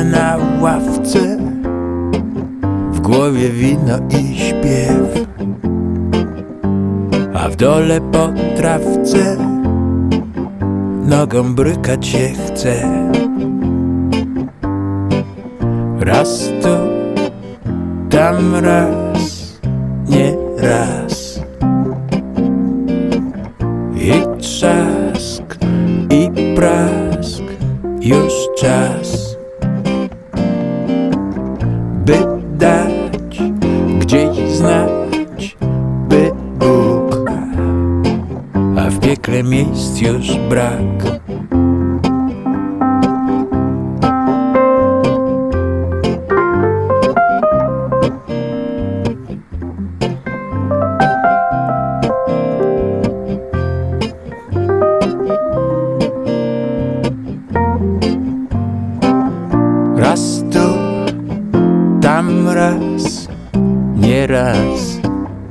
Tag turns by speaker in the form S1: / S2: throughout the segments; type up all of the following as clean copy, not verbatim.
S1: na ławce, w głowie wino i śpiew, a w dole po trawce nogą brykać się chce. Raz tu, tam raz, nie raz. I trzask, i prask, już czas, by dać gdzieś znać, by Bóg, a w piekle miejsc już brak. Raz tu, tam raz, nie raz.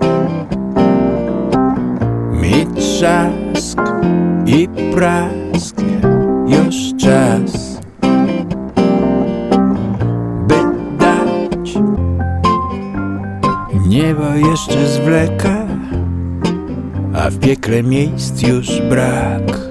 S1: Mi trzask i prask, już czas, by dać. Niebo jeszcze zwleka, a w piekle miejsc już brak.